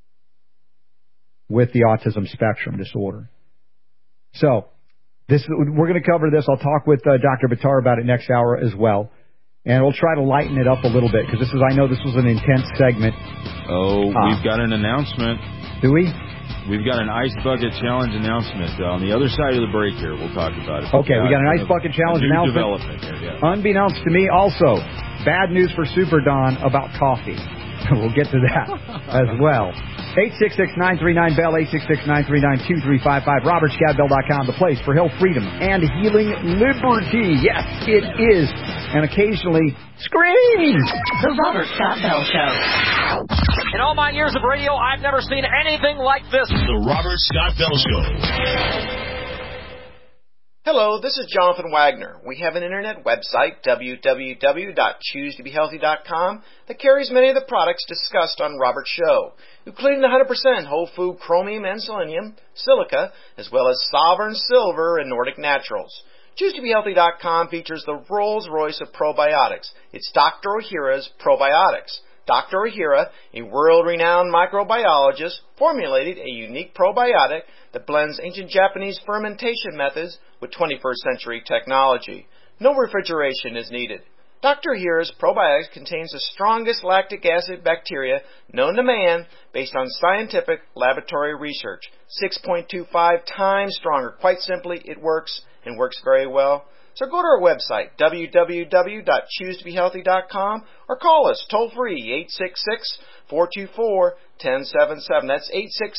with the autism spectrum disorder. So, we're going to cover this. I'll talk with Dr. Buttar about it next hour as well. And we'll try to lighten it up a little bit, because I know this was an intense segment. Oh, we've got an announcement. Do we? We've got an Ice Bucket Challenge announcement. On the other side of the break here, we'll talk about it. Okay, we got an Ice Bucket Challenge announcement. Development here, yeah. Unbeknownst to me, also, bad news for Super Don about coffee. We'll get to that as well. 866-939-BELL, 866-939-2355, robertscadbell.com, the place for health, freedom, and healing liberty. Yes, it is. And occasionally, scream! The Robert Scott Bell Show. In all my years of radio, I've never seen anything like this. The Robert Scott Bell Show. Hello, this is Jonathan Wagner. We have an internet website, www.choosetobehealthy.com, that carries many of the products discussed on Robert's show, including the 100% whole food chromium and selenium, silica, as well as Sovereign Silver and Nordic Naturals. ChooseToBeHealthy.com features the Rolls-Royce of probiotics. It's Dr. Ohhira's Probiotics. Dr. Ohhira, a world-renowned microbiologist, formulated a unique probiotic that blends ancient Japanese fermentation methods with 21st century technology. No refrigeration is needed. Dr. Ohhira's Probiotics contains the strongest lactic acid bacteria known to man based on scientific laboratory research. 6.25 times stronger. Quite simply, it works and works very well. So go to our website, www.choosetobehealthy.com, or call us toll-free, 866-424-1077. That's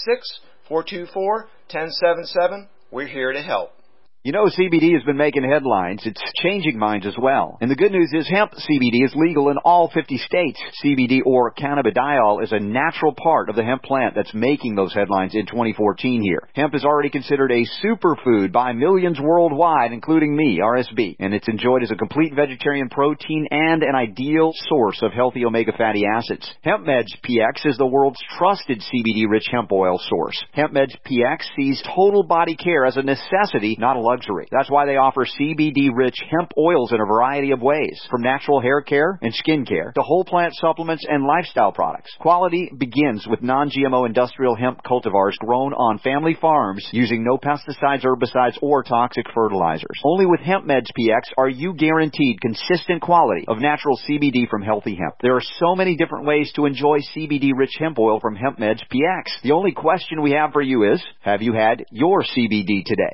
866-424-1077. We're here to help. You know, CBD has been making headlines. It's changing minds as well. And the good news is hemp CBD is legal in all 50 states. CBD, or cannabidiol, is a natural part of the hemp plant that's making those headlines in 2014 here. Hemp is already considered a superfood by millions worldwide, including me, RSB. And it's enjoyed as a complete vegetarian protein and an ideal source of healthy omega fatty acids. HempMeds PX is the world's trusted CBD-rich hemp oil source. HempMeds PX sees total body care as a necessity, not a luxury. That's why they offer CBD-rich hemp oils in a variety of ways, from natural hair care and skin care to whole plant supplements and lifestyle products. Quality begins with non-GMO industrial hemp cultivars grown on family farms using no pesticides, herbicides, or toxic fertilizers. Only with HempMeds PX are you guaranteed consistent quality of natural CBD from healthy hemp. There are so many different ways to enjoy CBD-rich hemp oil from HempMeds PX. The only question we have for you is, have you had your CBD today?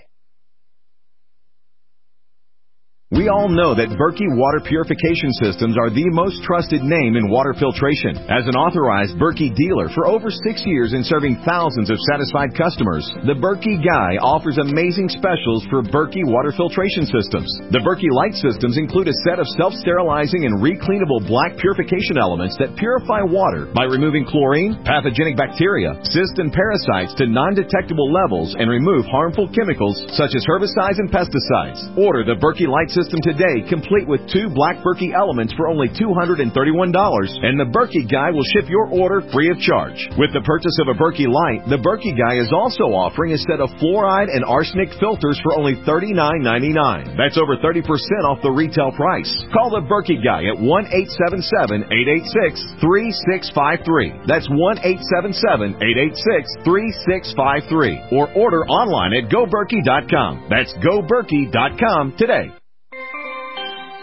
We all know that Berkey Water Purification Systems are the most trusted name in water filtration. As an authorized Berkey dealer for over 6 years and serving thousands of satisfied customers, the Berkey Guy offers amazing specials for Berkey Water Filtration Systems. The Berkey Light Systems include a set of self-sterilizing and recleanable black purification elements that purify water by removing chlorine, pathogenic bacteria, cysts, and parasites to non-detectable levels and remove harmful chemicals such as herbicides and pesticides. Order the Berkey Light System today, complete with 2 black Berkey elements for only $231, and the Berkey Guy will ship your order free of charge. With the purchase of a Berkey Light, the Berkey Guy is also offering a set of fluoride and arsenic filters for only $39.99. That's over 30% off the retail price. Call the Berkey Guy at 1-877-886-3653. That's 1-877-886-3653. Or order online at GoBerkey.com. That's GoBerkey.com today.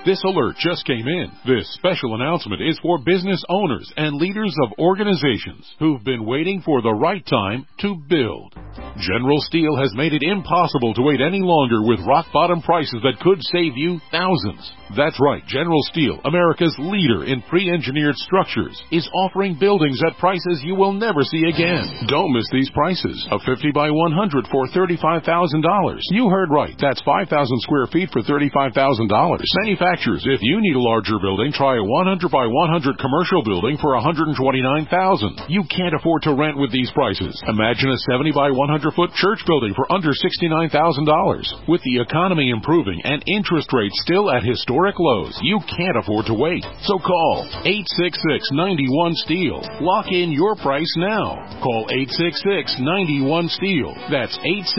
This alert just came in. This special announcement is for business owners and leaders of organizations who've been waiting for the right time to build. General Steel has made it impossible to wait any longer with rock-bottom prices that could save you thousands. That's right, General Steel, America's leader in pre-engineered structures, is offering buildings at prices you will never see again. Don't miss these prices. A 50 by 100 for $35,000. You heard right. That's 5,000 square feet for $35,000. Manufacturers, if you need a larger building, try a 100 by 100 commercial building for $129,000. You can't afford to rent with these prices. Imagine a 70 by 100-foot church building for under $69,000. With the economy improving and interest rates still at historic lows, you can't afford to wait. So call 866-91-STEEL. Lock in your price now. Call 866-91-STEEL. That's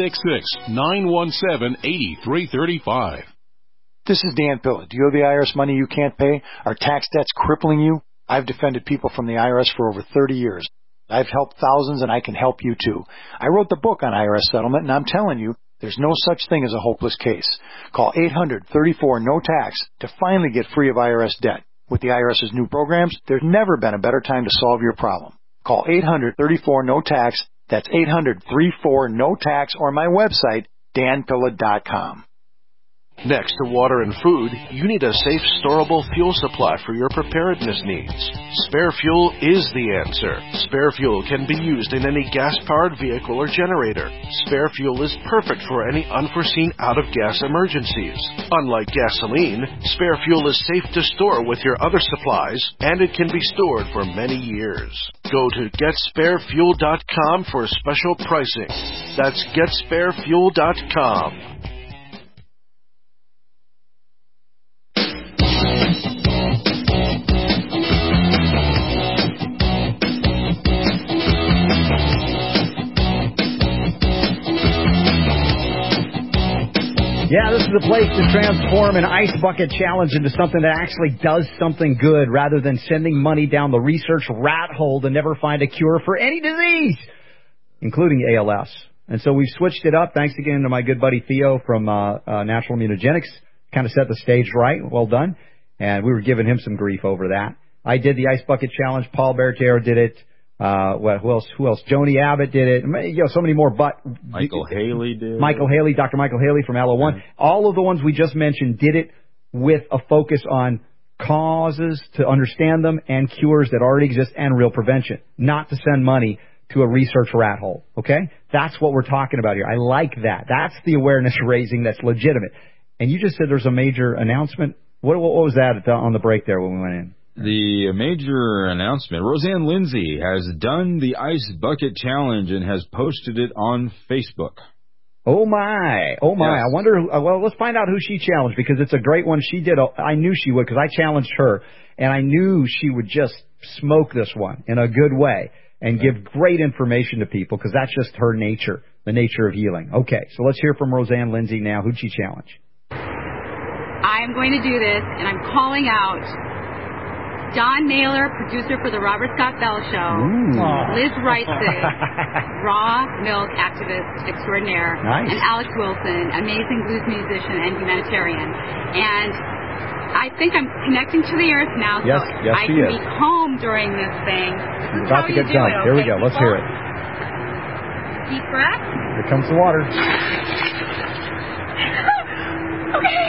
866-917-8335. This is Dan Pilla. Do you owe the IRS money you can't pay? Are tax debts crippling you? I've defended people from the IRS for over 30 years. I've helped thousands, and I can help you too. I wrote the book on IRS settlement, and I'm telling you, there's no such thing as a hopeless case. Call 800-34-NO-TAX to finally get free of IRS debt. With the IRS's new programs, there's never been a better time to solve your problem. Call 800-34-NO-TAX. That's 800-34-NO-TAX, or my website, danpilla.com. Next to water and food, you need a safe, storable fuel supply for your preparedness needs. Spare Fuel is the answer. Spare Fuel can be used in any gas-powered vehicle or generator. Spare Fuel is perfect for any unforeseen out-of-gas emergencies. Unlike gasoline, Spare Fuel is safe to store with your other supplies, and it can be stored for many years. Go to GetSpareFuel.com for special pricing. That's GetSpareFuel.com. Yeah, this is a place to transform an ice bucket challenge into something that actually does something good rather than sending money down the research rat hole to never find a cure for any disease, including ALS. And so we've switched it up. Thanks again to my good buddy Theo from Natural Immunogenics. Kind of set the stage right. Well done. And we were giving him some grief over that. I did the ice bucket challenge. Paul Bertero did it. Who else? Joni Abbott did it. So many more. But Michael Haley did. Michael Haley, Dr. Michael Haley from Aloe1. All of the ones we just mentioned did it with a focus on causes to understand them and cures that already exist and real prevention, not to send money to a research rat hole. Okay? That's what we're talking about here. I like that. That's the awareness raising that's legitimate. And you just said there's a major announcement. What was that on the break there when we went in? The major announcement, Roseanne Lindsay has done the Ice Bucket Challenge and has posted it on Facebook. Oh, my. Yes. I wonder, well, let's find out who she challenged, because it's a great one. She did, I knew she would, because I challenged her, and I knew she would just smoke this one in a good way and give great information to people, because that's just her nature, the nature of healing. Okay, so let's hear from Roseanne Lindsay now. Who'd she challenge? I'm going to do this, and I'm calling out Don Naylor, producer for the Robert Scott Bell Show, Liz Wrightson, raw milk activist extraordinaire, and Alex Wilson, amazing blues musician and humanitarian. And I think I'm connecting to the earth now, so I can be calm during this thing. This is about to get done. Here we go. Let's hear it. Deep breath. Here comes the water. Okay.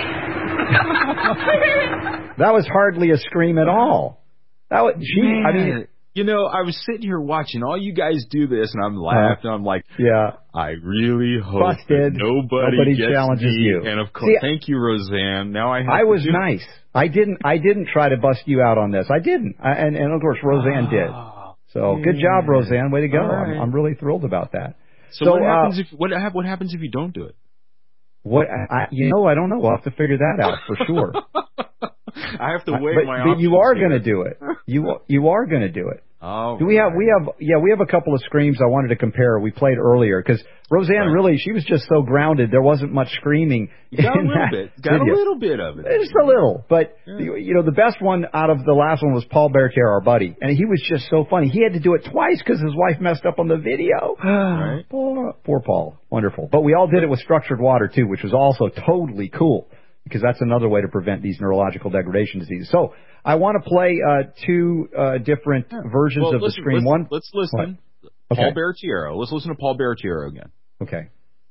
That was hardly a scream at all. I mean, you know, I was sitting here watching all you guys do this, and I'm laughing. I'm like, I really hope that nobody challenges you. And of course, thank you, Roseanne. Now I was nice. I didn't try to bust you out on this. I didn't. And of course, Roseanne did. So good job, Roseanne. Way to go. Right. I'm really thrilled about that. So what happens if you don't do it? I don't know. We'll have to figure that out for sure. I have to weigh my options. But you are going to do it. You are going to do it. Oh, we have a couple of screams I wanted to compare. We played earlier because Roseanne really, she was just so grounded. There wasn't much screaming. You got a little bit. Got a little bit of it. Just a little. But the best one out of the last one was Paul Bertero, our buddy, and he was just so funny. He had to do it twice because his wife messed up on the video. Poor Paul. Wonderful. But we all did it with structured water too, which was also totally cool. because that's another way to prevent these neurological degradation diseases. So I want to play two different versions of the screen. Let's listen. Okay. Paul Baratiero. Let's listen to Paul Baratiero again. Okay.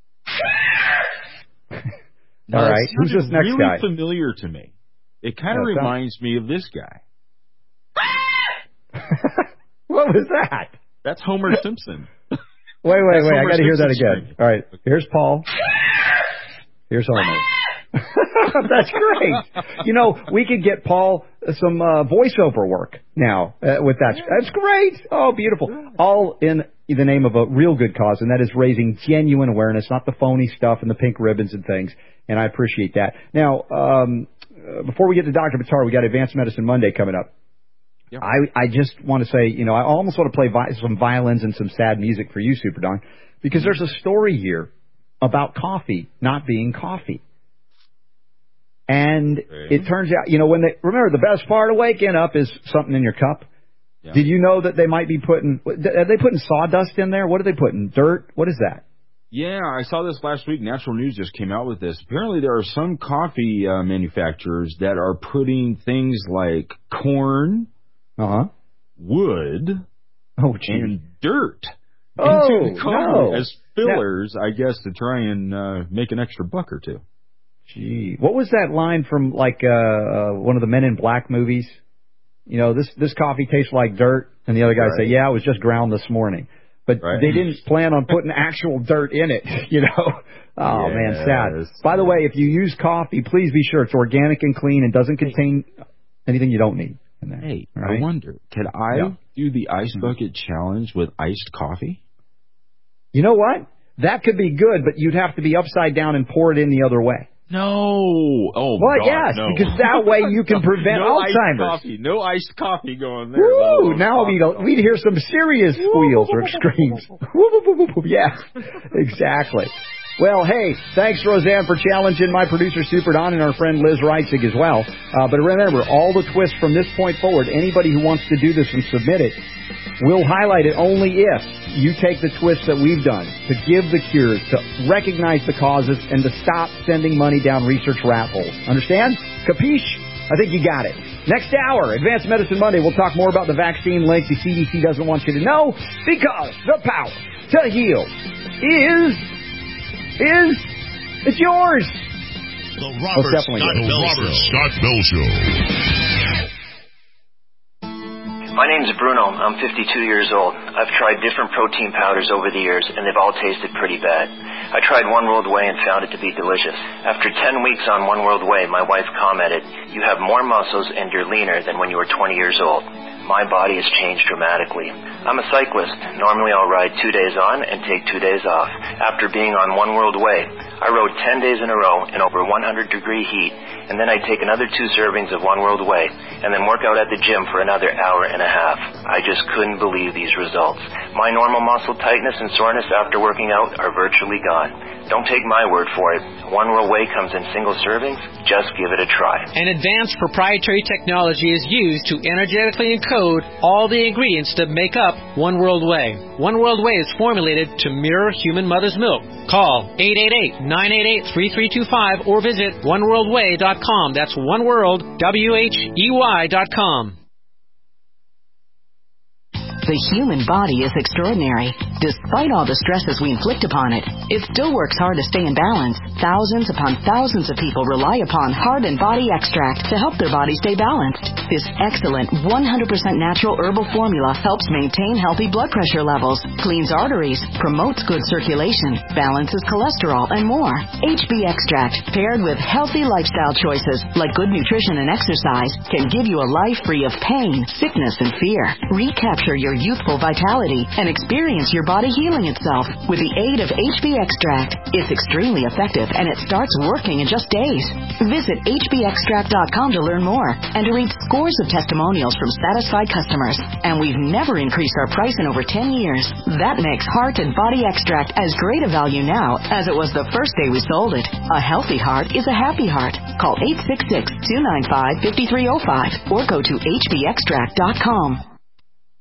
Now, all right. Who's this next really guy? Familiar to me. It kind of reminds me of this guy. What was that? That's Homer Simpson. Wait. I got to hear that again. All right. Here's Paul. Here's Homer. That's great. You know, we could get Paul some voiceover work now with that. That's great. Oh, beautiful. All in the name of a real good cause, and that is raising genuine awareness, not the phony stuff and the pink ribbons and things. And I appreciate that. Now, before we get to Dr. Buttar, we got Advanced Medicine Monday coming up. Yep. I just want to say, I almost want to play some violins and some sad music for you, Super Don, because there's a story here about coffee not being coffee. And it turns out, remember the best part of waking up is something in your cup. Yeah. Did you know that they might be are they putting sawdust in there? What are they putting? Dirt? What is that? Yeah, I saw this last week. Natural News just came out with this. Apparently there are some coffee manufacturers that are putting things like corn, wood, and dirt into the coffee as fillers, I guess, to try and make an extra buck or two. Gee, what was that line from one of the Men in Black movies? This coffee tastes like dirt, and the other guy say, "Yeah, it was just ground this morning." But they didn't plan on putting actual dirt in it, Oh, man, sad. By the way, if you use coffee, please be sure it's organic and clean and doesn't contain anything you don't need in there. Hey, right? I wonder, could I do the Ice Bucket Challenge with iced coffee? You know what? That could be good, but you'd have to be upside down and pour it in the other way. No. Oh, well, God, yes, no. Because that way you can prevent Alzheimer's. No iced coffee going there. Woo! Now we'd hear some serious squeals or screams. Yeah, exactly. Well, hey, thanks, Roseanne, for challenging my producer, Super Don, and our friend Liz Reitzig as well. But remember, all the twists from this point forward, anybody who wants to do this and submit it, we'll highlight it only if you take the twists that we've done to give the cures, to recognize the causes, and to stop sending money down research rat holes. Understand? Capiche? I think you got it. Next hour, Advanced Medicine Monday, we'll talk more about the vaccine link the CDC doesn't want you to know, because the power to heal is it's yours. The Robert Scott Bell Show. My name's Bruno. I'm 52 years old. I've tried different protein powders over the years, and they've all tasted pretty bad. I tried One World Whey and found it to be delicious. After 10 weeks on One World Whey, my wife commented, "You have more muscles and you're leaner than when you were 20 years old." My body has changed dramatically. I'm a cyclist. Normally I'll ride 2 days on and take 2 days off. After being on One World Whey, I rode 10 days in a row in over 100-degree heat, and then I'd take another 2 servings of One World Whey, and then work out at the gym for another hour and a half. I just couldn't believe these results. My normal muscle tightness and soreness after working out are virtually gone. Don't take my word for it. One World Whey comes in single servings. Just give it a try. An advanced proprietary technology is used to energetically encode all the ingredients that make up One World Whey. One World Whey is formulated to mirror human mother's milk. Call 888-988-3325 or visit oneworldwhey.com. That's oneworldwhey.com. The human body is extraordinary. Despite all the stresses we inflict upon it, it still works hard to stay in balance. Thousands upon thousands of people rely upon Heart and Body Extract to help their body stay balanced. This excellent 100% natural herbal formula helps maintain healthy blood pressure levels, cleans arteries, promotes good circulation, balances cholesterol, and more. HB Extract, paired with healthy lifestyle choices like good nutrition and exercise, can give you a life free of pain, sickness, and fear. Recapture your youthful vitality and experience your body healing itself with the aid of HB Extract. It's extremely effective and it starts working in just days. Visit hbextract.com to learn more and to read scores of testimonials from satisfied customers. And we've never increased our price in over 10 years. That makes Heart and Body Extract as great a value now as it was the first day we sold it. A healthy heart is a happy heart. Call 866-295-5305 or go to hbextract.com.